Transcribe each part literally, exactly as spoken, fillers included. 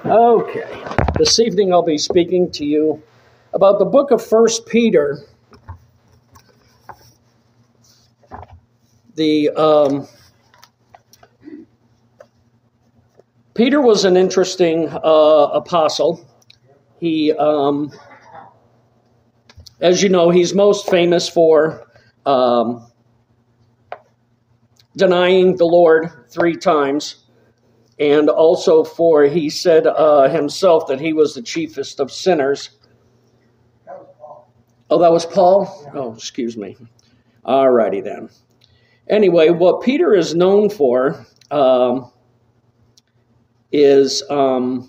Okay, this evening I'll be speaking to you about the book of First Peter. The um, Peter was an interesting uh, apostle. He, um, as you know, he's most famous for um, denying the Lord three times. And also for, he said uh, himself that he was the chiefest of sinners. That was Paul. Oh, that was Paul? Yeah. Oh, excuse me. All righty then. Anyway, what Peter is known for um, is um,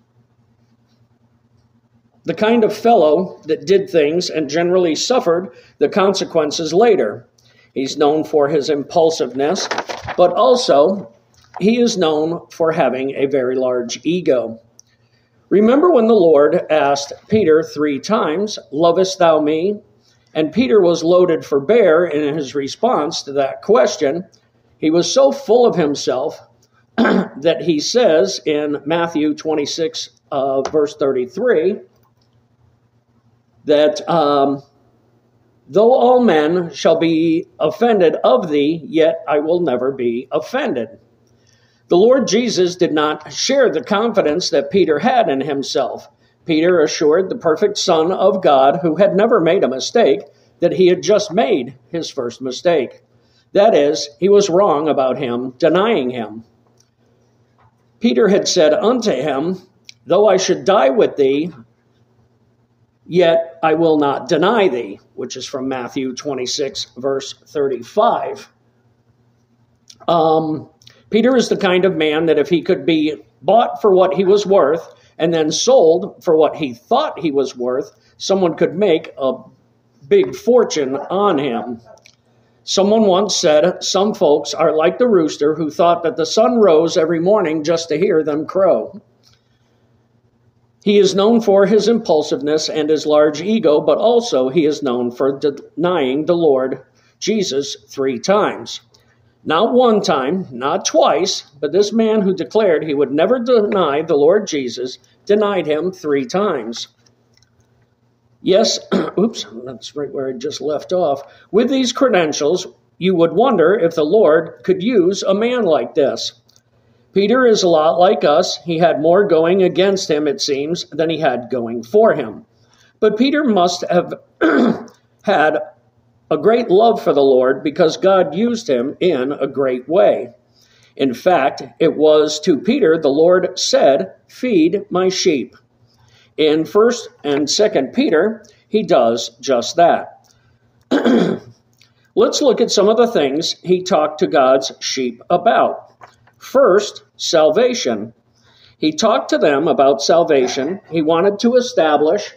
the kind of fellow that did things and generally suffered the consequences later. He's known for his impulsiveness, but also he is known for having a very large ego. Remember when the Lord asked Peter three times, "Lovest thou me?" And Peter was loaded for bear in his response to that question. He was so full of himself that he says in Matthew twenty-six, uh, verse thirty-three, that um, though all men shall be offended of thee, yet I will never be offended. The Lord Jesus did not share the confidence that Peter had in himself. Peter assured the perfect Son of God, who had never made a mistake, that he had just made his first mistake. That is, he was wrong about him, denying him. Peter had said unto him, "Though I should die with thee, yet I will not deny thee," which is from Matthew twenty-six, verse thirty-five. Um... Peter is the kind of man that if he could be bought for what he was worth and then sold for what he thought he was worth, someone could make a big fortune on him. Someone once said, some folks are like the rooster who thought that the sun rose every morning just to hear them crow. He is known for his impulsiveness and his large ego, but also he is known for denying the Lord Jesus three times. Not one time, not twice, but this man who declared he would never deny the Lord Jesus denied him three times. Yes, oops, that's right where I just left off. With these credentials, you would wonder if the Lord could use a man like this. Peter is a lot like us. He had more going against him, it seems, than he had going for him. But Peter must have had a great love for the Lord because God used him in a great way. In fact, it was to Peter the Lord said, "Feed my sheep." In First and Second Peter, he does just that. Let's look at some of the things he talked to God's sheep about. First, salvation. He talked to them about salvation. He wanted to establish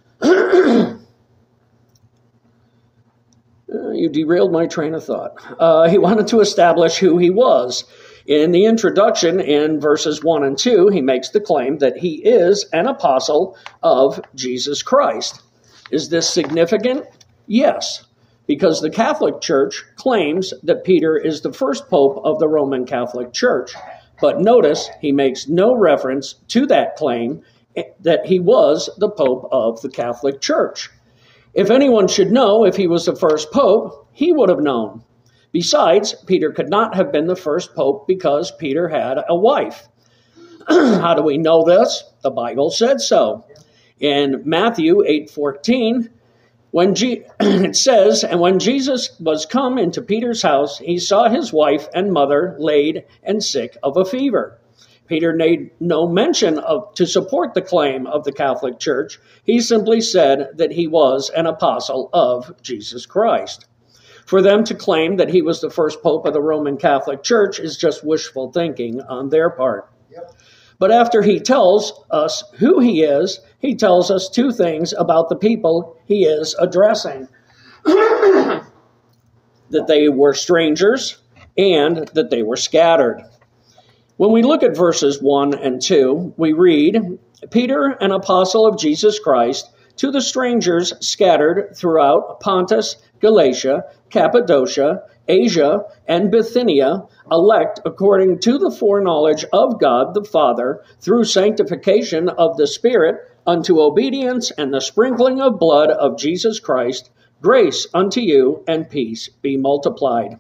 Uh, you derailed my train of thought. Uh, he wanted to establish who he was. In the introduction, in verses one and two, he makes the claim that he is an apostle of Jesus Christ. Is this significant? Yes, because the Catholic Church claims that Peter is the first pope of the Roman Catholic Church. But notice he makes no reference to that claim that he was the pope of the Catholic Church. If anyone should know if he was the first pope, he would have known. Besides, Peter could not have been the first pope because Peter had a wife. How do we know this? The Bible said so. In Matthew eight fourteen, when G- it says, "And when Jesus was come into Peter's house, he saw his wife and mother laid and sick of a fever." Peter made no mention of to support the claim of the Catholic Church. He simply said that he was an apostle of Jesus Christ. For them to claim that he was the first pope of the Roman Catholic Church is just wishful thinking on their part. Yep. But after he tells us who he is, he tells us two things about the people he is addressing. That they were strangers and that they were scattered. When we look at verses one and two, we read, "Peter, an apostle of Jesus Christ, to the strangers scattered throughout Pontus, Galatia, Cappadocia, Asia, and Bithynia, elect according to the foreknowledge of God the Father, through sanctification of the Spirit, unto obedience and the sprinkling of blood of Jesus Christ, grace unto you and peace be multiplied.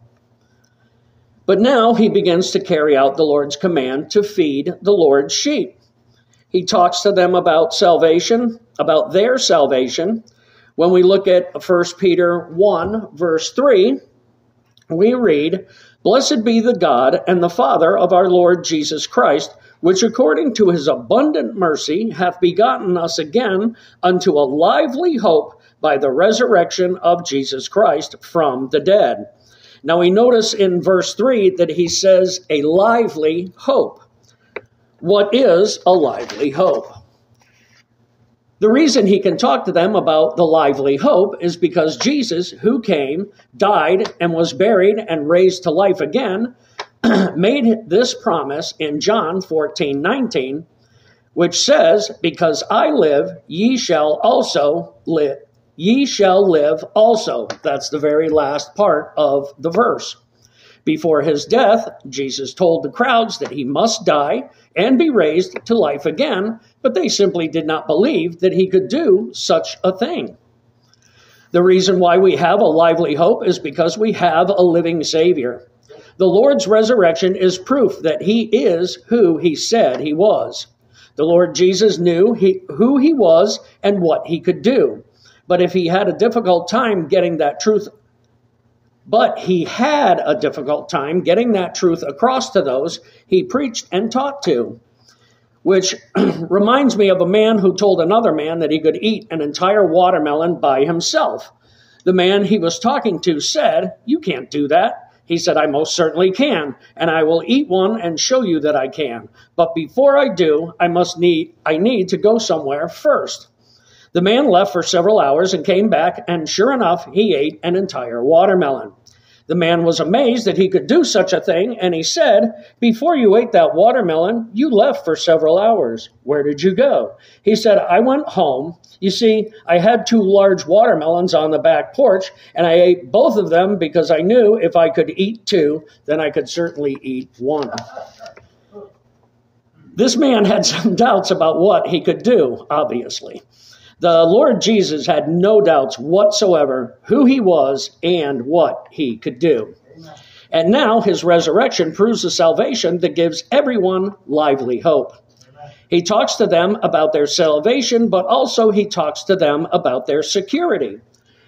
But now he begins to carry out the Lord's command to feed the Lord's sheep. He talks to them about salvation, about their salvation. When we look at First Peter one, verse three, we read, Blessed be the God and the Father of our Lord Jesus Christ, which according to his abundant mercy hath begotten us again unto a lively hope by the resurrection of Jesus Christ from the dead. Now we notice in verse three that he says a lively hope. What is a lively hope? The reason he can talk to them about the lively hope is because Jesus, who came, died, and was buried and raised to life again, made this promise in John fourteen nineteen, which says, Because I live, ye shall also live. Ye shall live also. That's the very last part of the verse. Before his death, Jesus told the crowds that he must die and be raised to life again, but they simply did not believe that he could do such a thing. The reason why we have a lively hope is because we have a living Savior. The Lord's resurrection is proof that he is who he said he was. The Lord Jesus knew he, who he was and what he could do. But if he had a difficult time getting that truth But he had a difficult time getting that truth across to those he preached and taught to, which reminds me of a man who told another man that he could eat an entire watermelon by himself. The man he was talking to said, You can't do that. He said, I most certainly can, and I will eat one and show you that I can. But before I do, I must need, I need to go somewhere first. The man left for several hours and came back, and sure enough, he ate an entire watermelon. The man was amazed that he could do such a thing, and he said, Before you ate that watermelon, you left for several hours. Where did you go? He said, I went home. You see, I had two large watermelons on the back porch, and I ate both of them because I knew if I could eat two, then I could certainly eat one. This man had some doubts about what he could do, obviously. The Lord Jesus had no doubts whatsoever who he was and what he could do. Amen. And now his resurrection proves a salvation that gives everyone lively hope. Amen. He talks to them about their salvation, but also he talks to them about their security.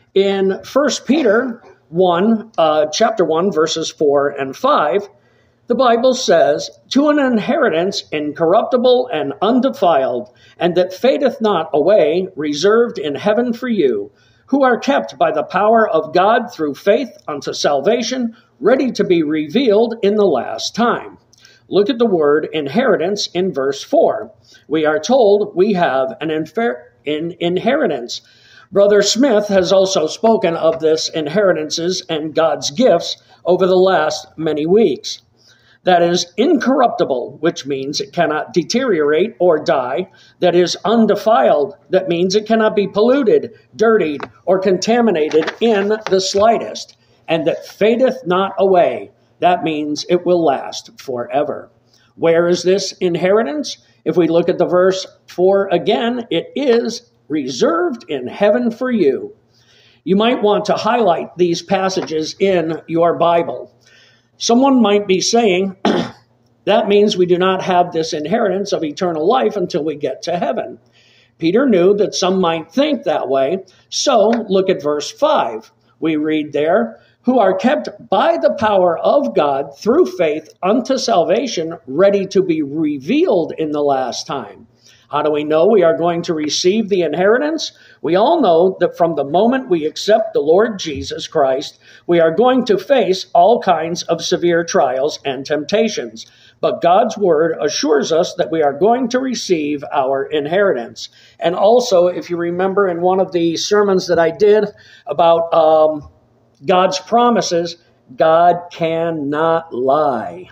In First Peter one, uh, chapter one, verses four and five, the Bible says, To an inheritance incorruptible and undefiled, and that fadeth not away, reserved in heaven for you, who are kept by the power of God through faith unto salvation, ready to be revealed in the last time. Look at the word inheritance in verse four. We are told we have an infer- in inheritance. Brother Smith has also spoken of this inheritances and God's gifts over the last many weeks. That is incorruptible, which means it cannot deteriorate or die. That is undefiled, that means it cannot be polluted, dirtied, or contaminated in the slightest. And that fadeth not away, that means it will last forever. Where is this inheritance? If we look at the verse four again, it is reserved in heaven for you. You might want to highlight these passages in your Bible. Someone might be saying, that means we do not have this inheritance of eternal life until we get to heaven. Peter knew that some might think that way, so look at verse five. We read there, who are kept by the power of God through faith unto salvation, ready to be revealed in the last time. How do we know we are going to receive the inheritance? We all know that from the moment we accept the Lord Jesus Christ, we are going to face all kinds of severe trials and temptations. But God's word assures us that we are going to receive our inheritance. And also, if you remember in one of the sermons that I did about um, God's promises, God cannot lie.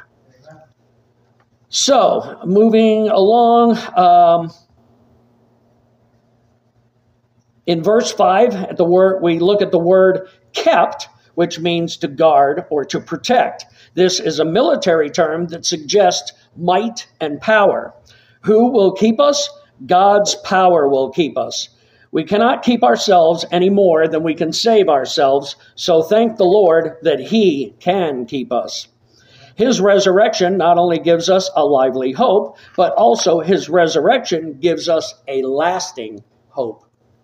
So, moving along, um, In verse five, at the word, we look at the word kept, which means to guard or to protect. This is a military term that suggests might and power. Who will keep us? God's power will keep us. We cannot keep ourselves any more than we can save ourselves, so thank the Lord that He can keep us. His resurrection not only gives us a lively hope, but also His resurrection gives us a lasting hope.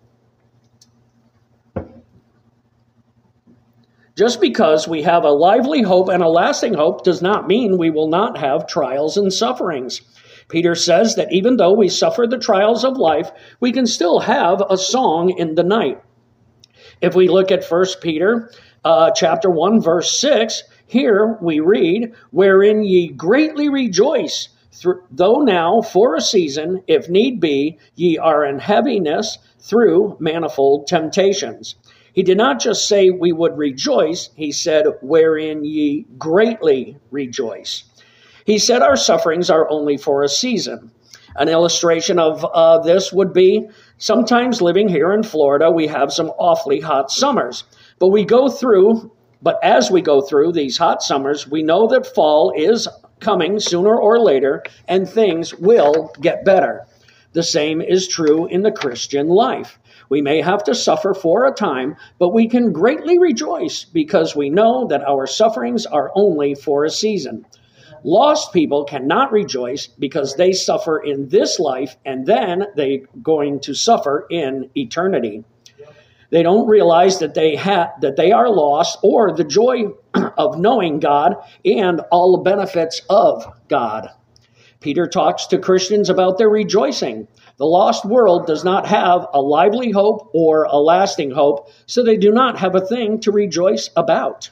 Just because we have a lively hope and a lasting hope does not mean we will not have trials and sufferings. Peter says that even though we suffer the trials of life, we can still have a song in the night. If we look at First Peter uh, chapter one, verse six, here we read, wherein ye greatly rejoice, through, though now for a season, if need be, ye are in heaviness through manifold temptations. He did not just say we would rejoice, he said, wherein ye greatly rejoice. He said our sufferings are only for a season. An illustration of uh, this would be sometimes living here in Florida, we have some awfully hot summers. But we go through, but as we go through these hot summers, we know that fall is coming sooner or later and things will get better. The same is true in the Christian life. We may have to suffer for a time, but we can greatly rejoice because we know that our sufferings are only for a season. Lost people cannot rejoice because they suffer in this life and then they're going to suffer in eternity. They don't realize that they ha- that they are lost or the joy of knowing God and all the benefits of God. Peter talks to Christians about their rejoicing. The lost world does not have a lively hope or a lasting hope, so they do not have a thing to rejoice about.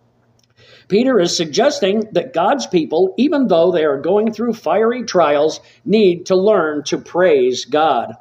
Peter is suggesting that God's people, even though they are going through fiery trials, need to learn to praise God.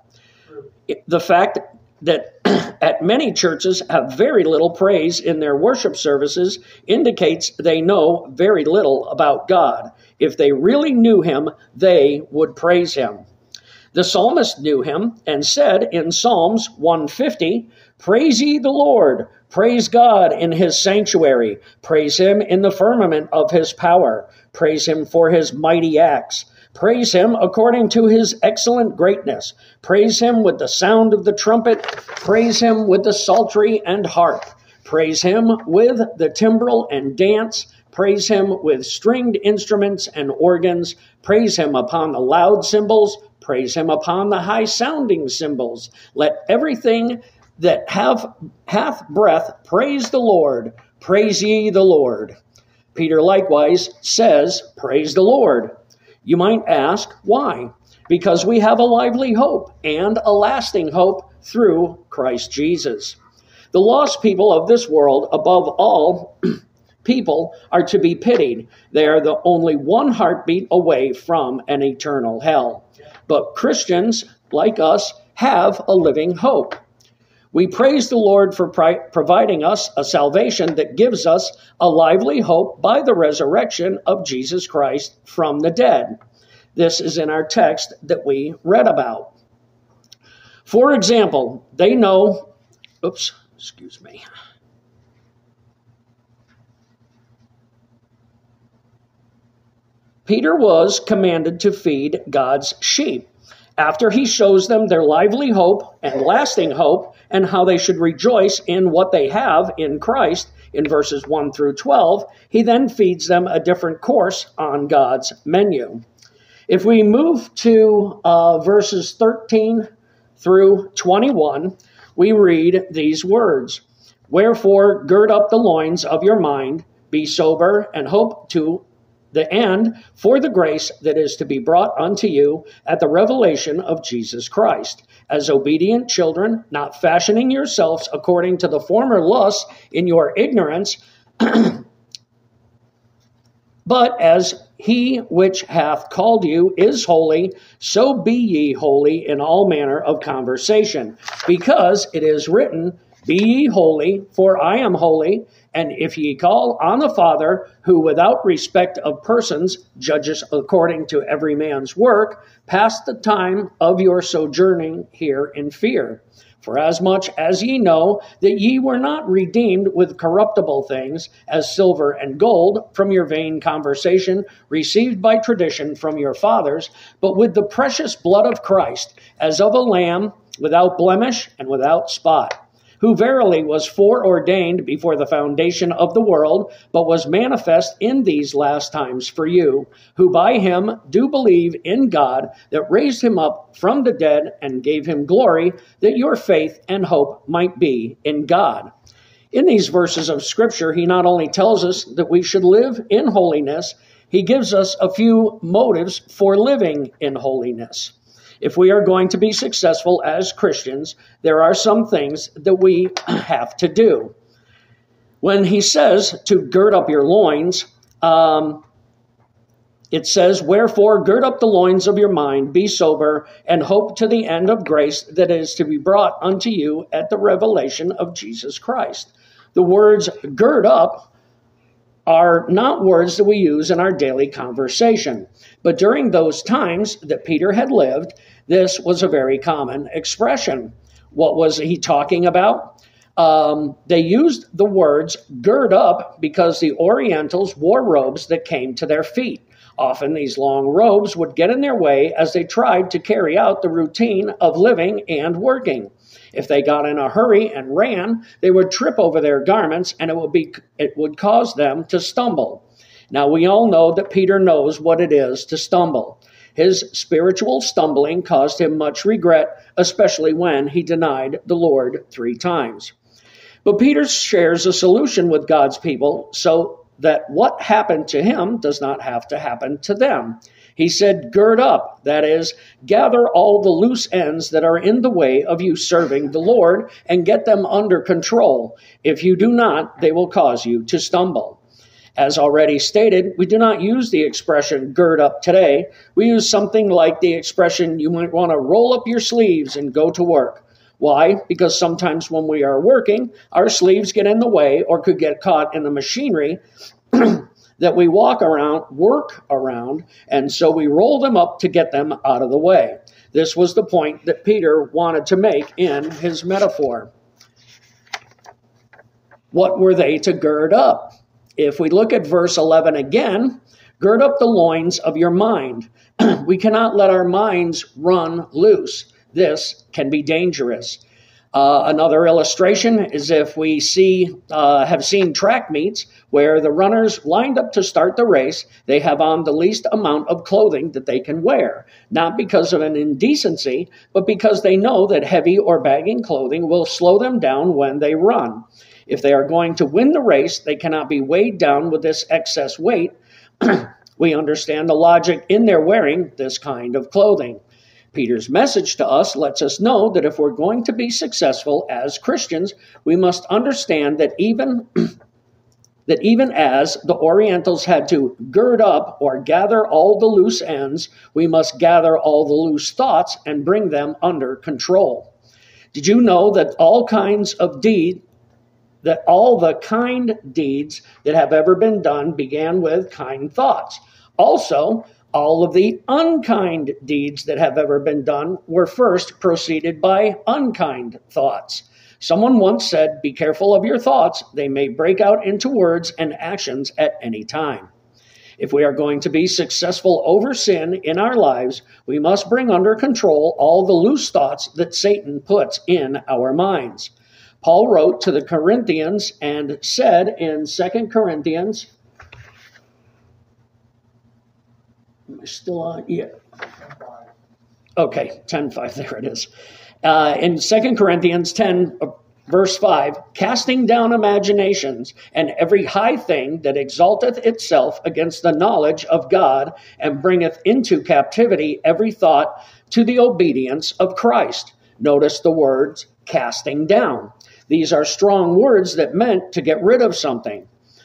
The fact that at many churches have very little praise in their worship services indicates they know very little about God. If they really knew Him, they would praise Him. The psalmist knew Him and said in Psalms one fifty, praise ye the Lord, praise God in His sanctuary, praise Him in the firmament of His power, praise Him for His mighty acts, praise Him according to His excellent greatness, praise Him with the sound of the trumpet, praise Him with the psaltery and harp, praise Him with the timbrel and dance, praise Him with stringed instruments and organs, praise Him upon the loud cymbals, praise Him upon the high-sounding cymbals. Let everything that have hath breath praise the Lord. Praise ye the Lord. Peter likewise says, praise the Lord. You might ask, why? Because we have a lively hope and a lasting hope through Christ Jesus. The lost people of this world, above all people, are to be pitied. They are the only one heartbeat away from an eternal hell. But Christians, like us, have a living hope. We praise the Lord for pri- providing us a salvation that gives us a lively hope by the resurrection of Jesus Christ from the dead. This is in our text that we read about. For example, they know, oops, excuse me. Peter was commanded to feed God's sheep. After he shows them their lively hope and lasting hope and how they should rejoice in what they have in Christ in verses one through twelve, he then feeds them a different course on God's menu. If we move to uh, verses thirteen through twenty-one, we read these words, wherefore gird up the loins of your mind, be sober, and hope to the end for the grace that is to be brought unto you at the revelation of Jesus Christ, as obedient children, not fashioning yourselves according to the former lusts in your ignorance, but as he which hath called you is holy, so be ye holy in all manner of conversation, because it is written, be ye holy, for I am holy. And if ye call on the Father, who without respect of persons judges according to every man's work, pass the time of your sojourning here in fear. Forasmuch as ye know that ye were not redeemed with corruptible things, as silver and gold, from your vain conversation received by tradition from your fathers, but with the precious blood of Christ, as of a lamb, without blemish and without spot, who verily was foreordained before the foundation of the world, but was manifest in these last times for you, who by him do believe in God, that raised him up from the dead and gave him glory, that your faith and hope might be in God. In these verses of Scripture, he not only tells us that we should live in holiness, he gives us a few motives for living in holiness. If we are going to be successful as Christians, there are some things that we have to do. When he says to gird up your loins, um, it says, wherefore gird up the loins of your mind, be sober, and hope to the end of grace that is to be brought unto you at the revelation of Jesus Christ. The words gird up are not words that we use in our daily conversation. But during those times that Peter had lived, this was a very common expression. What was he talking about? Um, they used the words gird up because the Orientals wore robes that came to their feet. Often these long robes would get in their way as they tried to carry out the routine of living and working. If they got in a hurry and ran, they would trip over their garments, and it would be it would cause them to stumble. Now, we all know that Peter knows what it is to stumble. His spiritual stumbling caused him much regret, especially when he denied the Lord three times. But Peter shares a solution with God's people so that what happened to him does not have to happen to them. He said, gird up, that is, gather all the loose ends that are in the way of you serving the Lord and get them under control. If you do not, they will cause you to stumble. As already stated, we do not use the expression gird up today. We use something like the expression you might want to roll up your sleeves and go to work. Why? Because sometimes when we are working, our sleeves get in the way or could get caught in the machinery that we walk around, work around, and so we roll them up to get them out of the way. This was the point that Peter wanted to make in his metaphor. What were they to gird up? If we look at verse eleven again, gird up the loins of your mind. We cannot let our minds run loose. This can be dangerous. Uh, another illustration is if we see uh, have seen track meets where the runners lined up to start the race, they have on the least amount of clothing that they can wear, not because of an indecency, but because they know that heavy or bagging clothing will slow them down when they run. If they are going to win the race, they cannot be weighed down with this excess weight. We understand the logic in their wearing this kind of clothing. Peter's message to us lets us know that if we're going to be successful as Christians, we must understand that even that even as the Orientals had to gird up or gather all the loose ends, we must gather all the loose thoughts and bring them under control. Did you know that all kinds of deed, that all the kind deeds that have ever been done began with kind thoughts? Also, all of the unkind deeds that have ever been done were first preceded by unkind thoughts. Someone once said, "Be careful of your thoughts. They may break out into words and actions at any time." If we are going to be successful over sin in our lives, we must bring under control all the loose thoughts that Satan puts in our minds. Paul wrote to the Corinthians and said in Second Corinthians, am I still on? Yeah. Okay, ten five, there it is. Uh, in Second Corinthians ten, uh, verse five, casting down imaginations and every high thing that exalteth itself against the knowledge of God, and bringeth into captivity every thought to the obedience of Christ. Notice the words casting down. These are strong words that meant to get rid of something.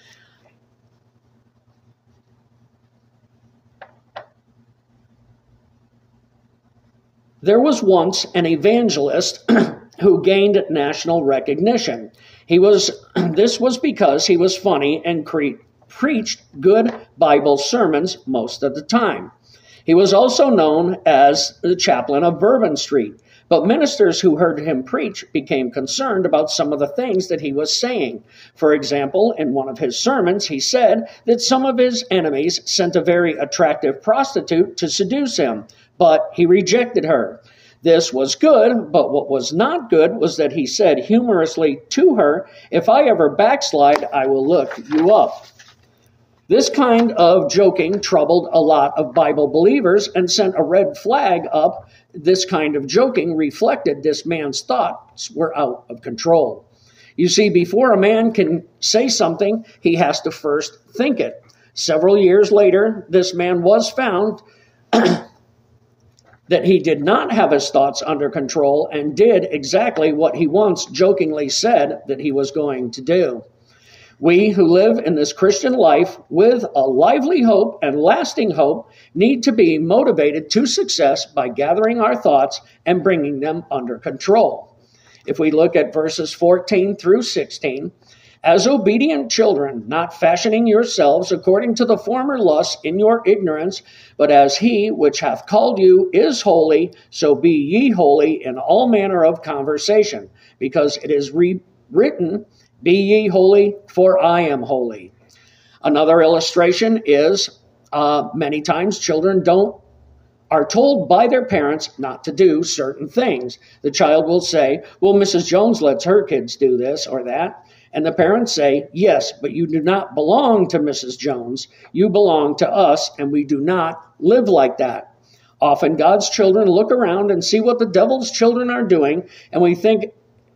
There was once an evangelist who gained national recognition. He was this was because he was funny and cre- preached good Bible sermons most of the time. He was also known as the chaplain of Bourbon Street But ministers who heard him preach became concerned about some of the things that he was saying. For example, in one of his sermons, he said that some of his enemies sent a very attractive prostitute to seduce him, but he rejected her. This was good, but what was not good was that he said humorously to her, "If I ever backslide, I will look you up." This kind of joking troubled a lot of Bible believers and sent a red flag up. This kind of joking reflected this man's thoughts were out of control. You see, before a man can say something, he has to first think it. Several years later, this man was found that he did not have his thoughts under control and did exactly what he once jokingly said that he was going to do. We who live in this Christian life with a lively hope and lasting hope need to be motivated to success by gathering our thoughts and bringing them under control. If we look at verses fourteen through sixteen, as obedient children, not fashioning yourselves according to the former lusts in your ignorance, but as he which hath called you is holy, so be ye holy in all manner of conversation, because it is re- written, "Be ye holy, for I am holy." Another illustration is uh, many times children don't are told by their parents not to do certain things. The child will say, "Well, Missus Jones lets her kids do this or that." And the parents say, "Yes, but you do not belong to Missus Jones. You belong to us, and we do not live like that." Often God's children look around and see what the devil's children are doing, and we think,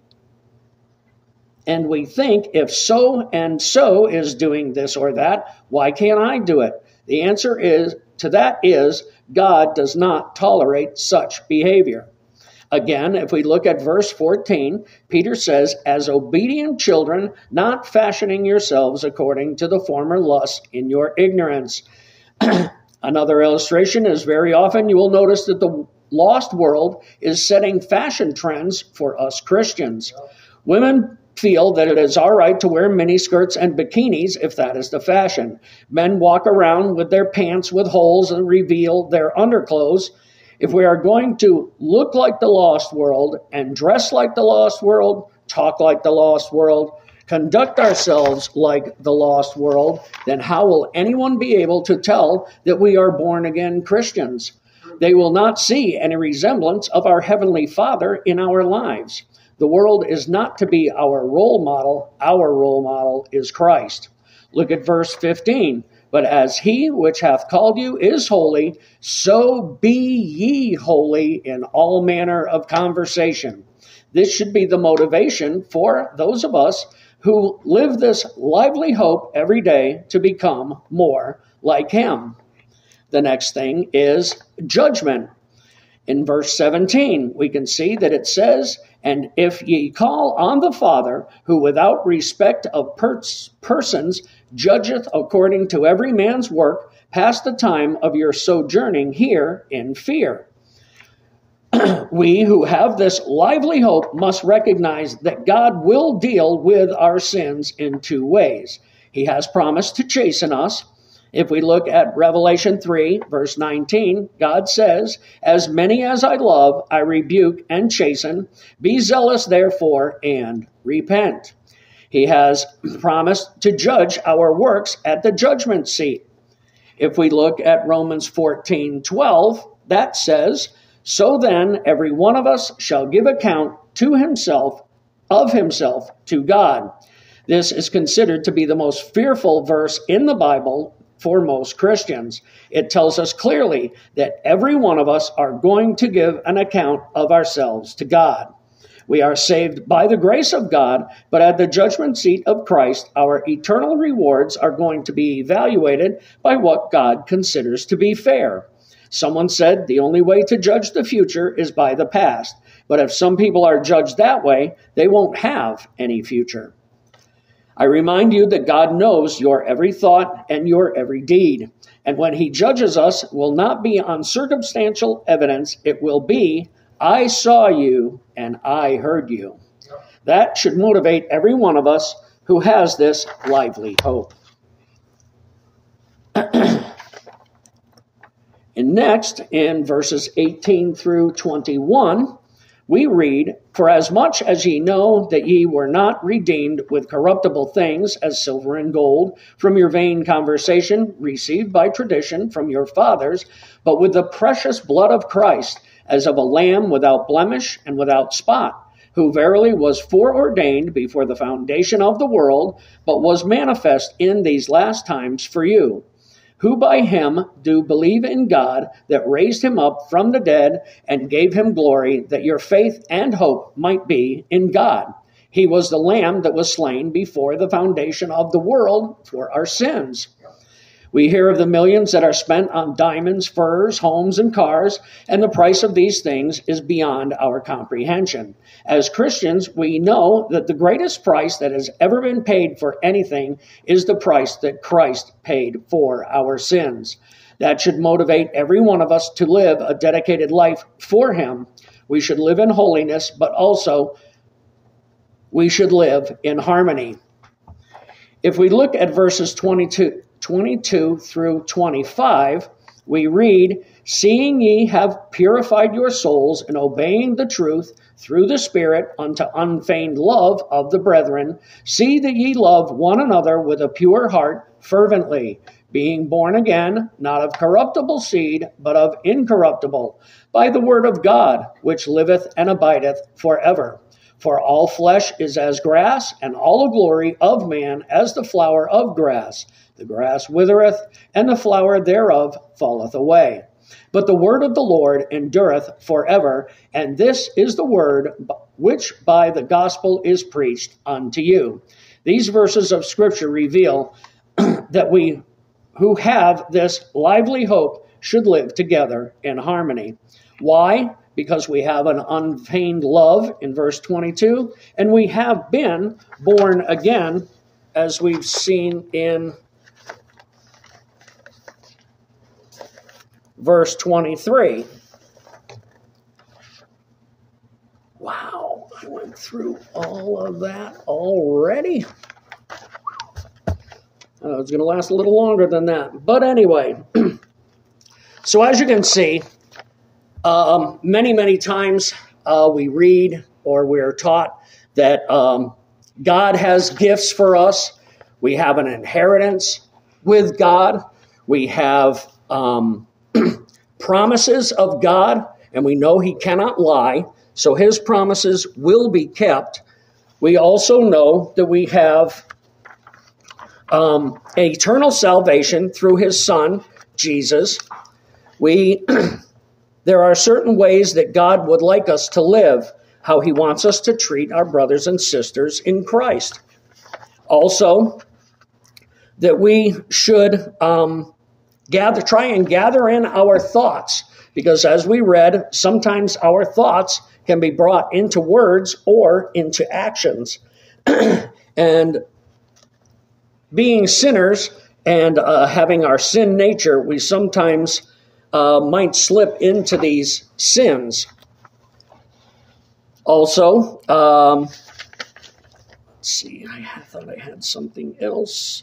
and we think, if so and so is doing this or that, why can't I do it? The answer is to that is God does not tolerate such behavior. Again, if we look at verse fourteen, Peter says, "As obedient children, not fashioning yourselves according to the former lusts in your ignorance." Another illustration is very often you will notice that the lost world is setting fashion trends for us Christians. Women feel that it is all right to wear miniskirts and bikinis if that is the fashion. Men walk around with their pants with holes and reveal their underclothes. If we are going to look like the lost world and dress like the lost world, talk like the lost world, conduct ourselves like the lost world, then how will anyone be able to tell that we are born-again Christians? They will not see any resemblance of our Heavenly Father in our lives. The world is not to be our role model. Our role model is Christ. Look at verse fifteen. "But as he which hath called you is holy, so be ye holy in all manner of conversation." This should be the motivation for those of us who live this lively hope every day to become more like him. The next thing is judgment. In verse seventeen, we can see that it says, "And if ye call on the Father, who without respect of pers- persons judgeth according to every man's work, pass the time of your sojourning here in fear." We who have this lively hope must recognize that God will deal with our sins in two ways. He has promised to chasten us. If we look at Revelation three, verse nineteen, God says, "As many as I love, I rebuke and chasten. Be zealous, therefore, and repent." He has promised to judge our works at the judgment seat. If we look at Romans fourteen twelve, that says, "So then every one of us shall give account to himself, of himself, to God." This is considered to be the most fearful verse in the Bible for most Christians. It tells us clearly that every one of us are going to give an account of ourselves to God. We are saved by the grace of God, but at the judgment seat of Christ, our eternal rewards are going to be evaluated by what God considers to be fair. Someone said the only way to judge the future is by the past, but if some people are judged that way, they won't have any future. I remind you that God knows your every thought and your every deed. And when he judges us, it will not be on circumstantial evidence. It will be, "I saw you and I heard you." That should motivate every one of us who has this lively hope. And next, in verses eighteen through twenty-one, we read, "For as much as ye know that ye were not redeemed with corruptible things, as silver and gold, from your vain conversation received by tradition from your fathers, but with the precious blood of Christ, as of a lamb without blemish and without spot, who verily was foreordained before the foundation of the world, but was manifest in these last times for you, who by him do believe in God, that raised him up from the dead and gave him glory, that your faith and hope might be in God. He was the lamb that was slain before the foundation of the world for our sins." We hear of the millions that are spent on diamonds, furs, homes, and cars, and the price of these things is beyond our comprehension. As Christians, we know that the greatest price that has ever been paid for anything is the price that Christ paid for our sins. That should motivate every one of us to live a dedicated life for him. We should live in holiness, but also we should live in harmony. If we look at verses twenty-two, twenty-two through twenty-five, we read, "Seeing ye have purified your souls in obeying the truth through the Spirit unto unfeigned love of the brethren, see that ye love one another with a pure heart fervently, being born again, not of corruptible seed, but of incorruptible, by the word of God, which liveth and abideth forever. For all flesh is as grass, and all the glory of man as the flower of grass. The grass withereth, and the flower thereof falleth away. But the word of the Lord endureth forever, and this is the word which by the gospel is preached unto you." These verses of Scripture reveal that we who have this lively hope should live together in harmony. Why? Because we have an unfeigned love in verse twenty-two, and we have been born again, as we've seen in verse twenty-three. Wow, I went through all of that already. Uh, it's going to last a little longer than that. But anyway, so as you can see, um, many, many times uh, we read or we're taught that um, God has gifts for us. We have an inheritance with God. We have um, promises of God, and we know he cannot lie, so his promises will be kept. We also know that we have um, eternal salvation through his Son, Jesus. We there are certain ways that God would like us to live, how he wants us to treat our brothers and sisters in Christ. Also, that we should um, gather, try and gather in our thoughts, because as we read, sometimes our thoughts can be brought into words or into actions. And being sinners and uh, having our sin nature, we sometimes uh, might slip into these sins. Also, um, let's see, I thought I had something else.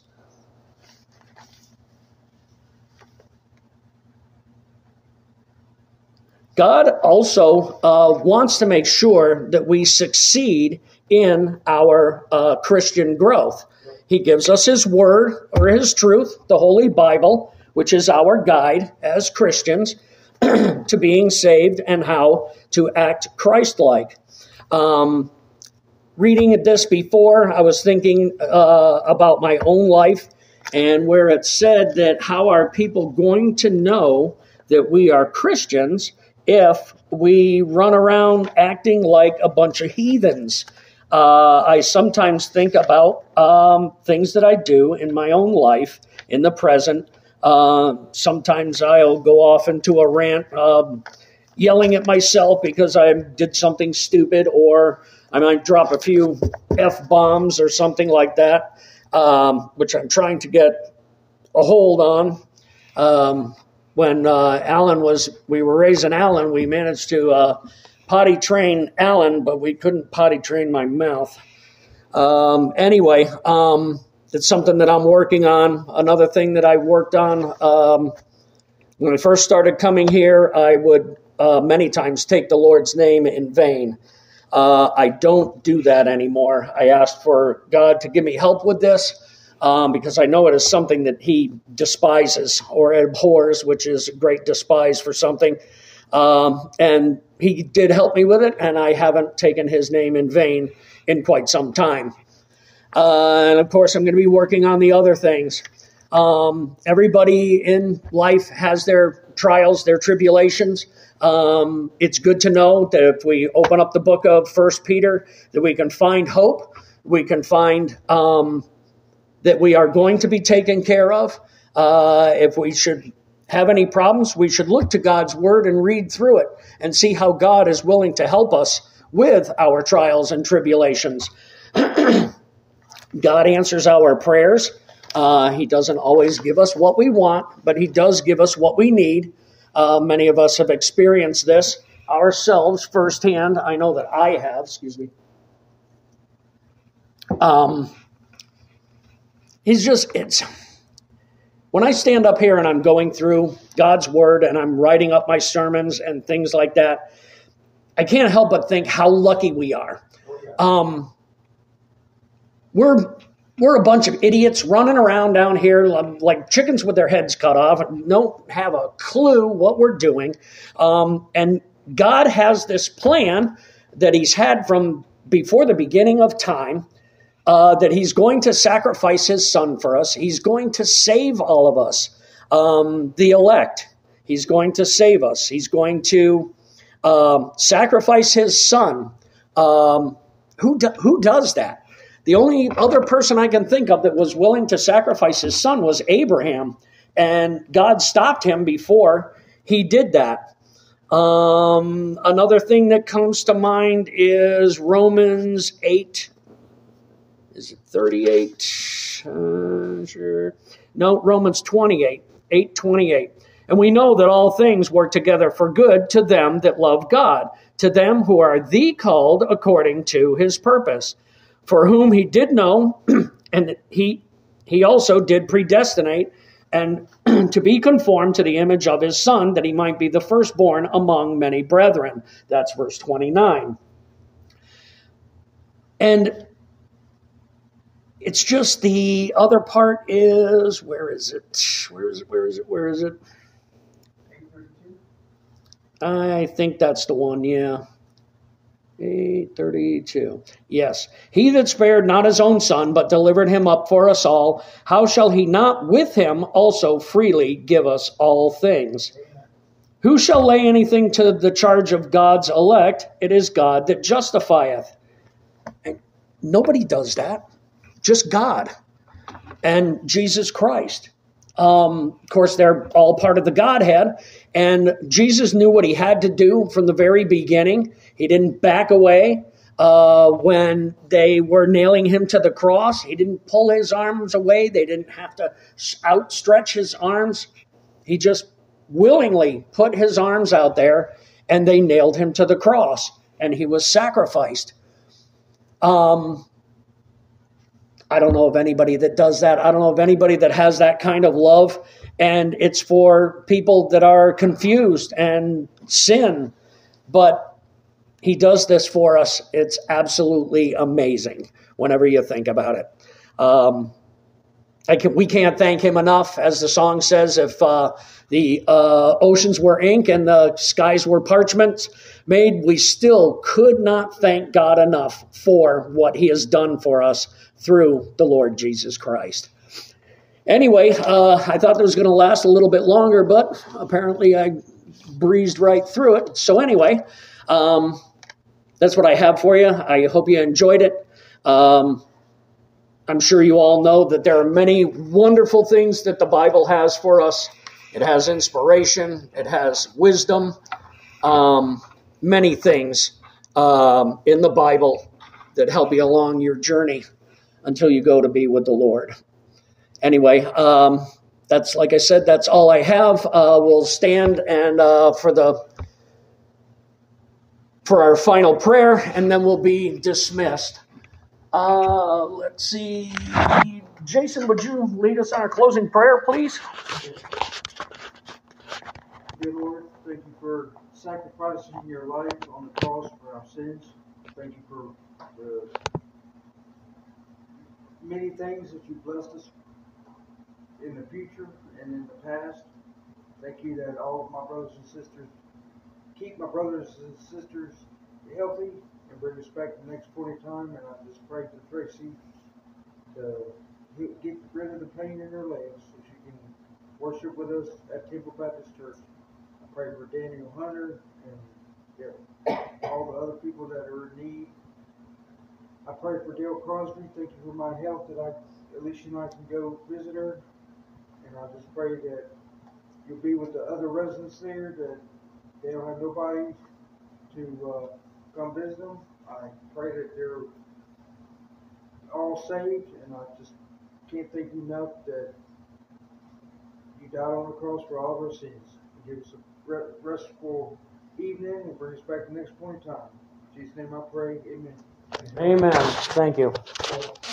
God also uh, wants to make sure that we succeed in our uh, Christian growth. He gives us his word or his truth, the Holy Bible, which is our guide as Christians to being saved and how to act Christ-like. Um, reading this before, I was thinking uh, about my own life, and where it said that how are people going to know that we are Christians if we run around acting like a bunch of heathens? Uh, I sometimes think about um, things that I do in my own life in the present. Uh, sometimes I'll go off into a rant, um, yelling at myself because I did something stupid, or I might drop a few F-bombs or something like that, um, which I'm trying to get a hold on. Um, when uh, Alan was, we were raising Alan, we managed to uh, potty train Alan, but we couldn't potty train my mouth. Um, anyway, um, it's something that I'm working on. Another thing that I worked on, um, when I first started coming here, I would uh, many times take the Lord's name in vain. Uh, I don't do that anymore. I asked for God to give me help with this um, because I know it is something that he despises or abhors, which is great despise for something. Um, and he did help me with it, and I haven't taken his name in vain in quite some time. Uh, and of course, I'm going to be working on the other things. Um, everybody in life has their trials, their tribulations. Um, it's good to know that if we open up the book of First Peter, that we can find hope. We can find um, that we are going to be taken care of. Uh, if we should have any problems, we should look to God's word and read through it and see how God is willing to help us with our trials and tribulations. God answers our prayers. Uh, he doesn't always give us what we want, but he does give us what we need. Uh, many of us have experienced this ourselves firsthand. I know that I have. Excuse me. Um, it's just, it's, when I stand up here and I'm going through God's word and I'm writing up my sermons and things like that, I can't help but think how lucky we are. Um, we're We're a bunch of idiots running around down here like chickens with their heads cut off and don't have a clue what we're doing. Um, and God has this plan that he's had from before the beginning of time, uh, that he's going to sacrifice his son for us. He's going to save all of us, um, the elect. He's going to save us. He's going to um, sacrifice his son. Um, who do, who does that? The only other person I can think of that was willing to sacrifice his son was Abraham, and God stopped him before he did that. Um, another thing that comes to mind is Romans eight. Is it thirty-eight? Uh, sure. No, Romans twenty-eight, eight twenty-eight. And we know that all things work together for good to them that love God, to them who are the called according to his purpose. For whom he did know, and he he also did predestinate, and to be conformed to the image of his son, that he might be the firstborn among many brethren. That's verse twenty-nine. And it's just the other part is, where is it? Where is it? Where is it? Where is it? I think that's the one, yeah. eight thirty-two. Yes. He that spared not his own son, but delivered him up for us all, how shall he not with him also freely give us all things? Who shall lay anything to the charge of God's elect? It is God that justifieth. And nobody does that. Just God and Jesus Christ. Um, of course, they're all part of the Godhead, and Jesus knew what he had to do from the very beginning. He didn't back away uh, when they were nailing him to the cross. He didn't pull his arms away. They didn't have to outstretch his arms. He just willingly put his arms out there, and they nailed him to the cross, and he was sacrificed. Um, I don't know of anybody that does that. I don't know of anybody that has that kind of love. And it's for people that are confused and sin. But he does this for us. It's absolutely amazing whenever you think about it. Um, I can, we can't thank him enough. As the song says, if uh, the uh, oceans were ink and the skies were parchment made, we still could not thank God enough for what he has done for us through the Lord Jesus Christ. Anyway, uh, I thought that was going to last a little bit longer, but apparently I breezed right through it. So anyway, um, that's what I have for you. I hope you enjoyed it. Um, I'm sure you all know that there are many wonderful things that the Bible has for us. It has inspiration. It has wisdom. Um, many things um, in the Bible that help you along your journey until you go to be with the Lord. Anyway, um, that's, like I said, that's all I have. Uh, we'll stand and uh, for the for our final prayer, and then we'll be dismissed. Uh, let's see. Jason, would you lead us on our closing prayer, please? Dear Lord, thank you for sacrificing your life on the cross for our sins. Thank you for the many things that you blessed us in the future and in the past. Thank you that all of my brothers and sisters, keep my brothers and sisters healthy and bring us back the next point in time. And I just pray for Tracy to get rid of the pain in her legs so she can worship with us at Temple Baptist Church. I pray for Daniel Hunter and yeah, all the other people that are in need. I pray for Dale Crosby. Thank you for my health that I, Alicia and I can go visit her. And I just pray that you'll be with the other residents there, that they don't have nobody to uh, come visit them. I pray that they're all saved, and I just can't thank you enough that you died on the cross for all of our sins. And give us a restful evening and bring us back the next point in time. In Jesus' name I pray, amen. Amen. Thank you.